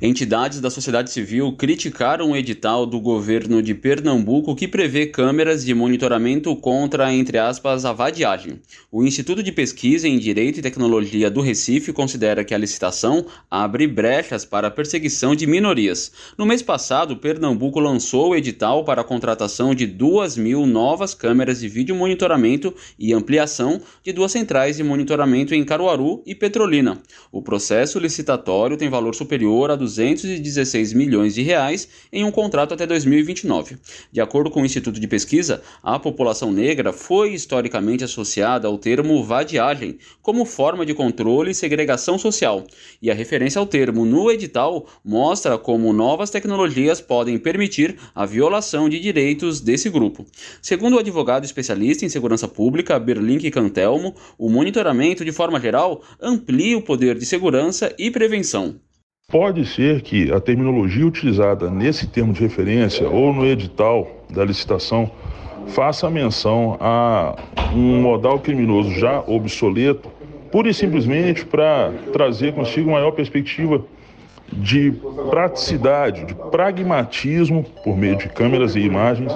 Entidades da sociedade civil criticaram o edital do governo de Pernambuco que prevê câmeras de monitoramento contra, entre aspas, a vadiagem. O Instituto de Pesquisa em Direito e Tecnologia do Recife considera que a licitação abre brechas para a perseguição de minorias. No mês passado, Pernambuco lançou o edital para a contratação de 2.000 novas câmeras de vídeo monitoramento e ampliação de 2 centrais de monitoramento em Caruaru e Petrolina. O processo licitatório tem valor superior a 216 milhões de reais em um contrato até 2029. De acordo com o Instituto de Pesquisa, a população negra foi historicamente associada ao termo vadiagem como forma de controle e segregação social, e a referência ao termo no edital mostra como novas tecnologias podem permitir a violação de direitos desse grupo. Segundo o advogado especialista em segurança pública, Berlink Cantelmo, o monitoramento, de forma geral, amplia o poder de segurança e prevenção. Pode ser que a terminologia utilizada nesse termo de referência ou no edital da licitação faça menção a um modal criminoso já obsoleto, pura e simplesmente para trazer consigo maior perspectiva de praticidade, de pragmatismo por meio de câmeras e imagens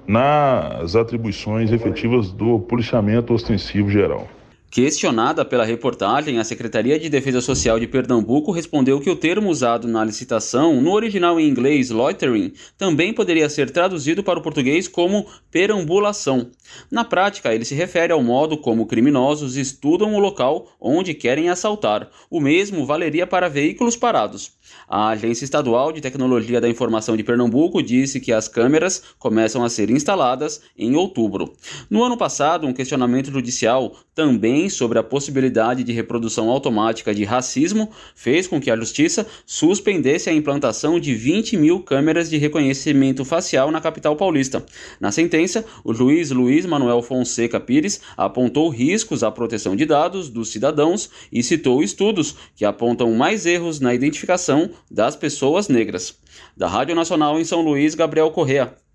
nas atribuições efetivas do policiamento ostensivo geral. Questionada pela reportagem, a Secretaria de Defesa Social de Pernambuco respondeu que o termo usado na licitação, no original em inglês loitering, também poderia ser traduzido para o português como perambulação. Na prática, ele se refere ao modo como criminosos estudam o local onde querem assaltar. O mesmo valeria para veículos parados. A Agência Estadual de Tecnologia da Informação de Pernambuco disse que as câmeras começam a ser instaladas em outubro. No ano passado, um questionamento judicial, também sobre a possibilidade de reprodução automática de racismo, fez com que a Justiça suspendesse a implantação de 20.000 câmeras de reconhecimento facial na capital paulista. Na sentença, o juiz Luiz Manuel Fonseca Pires apontou riscos à proteção de dados dos cidadãos e citou estudos que apontam mais erros na identificação das pessoas negras. Da Rádio Nacional em São Luís, Gabriel Correa.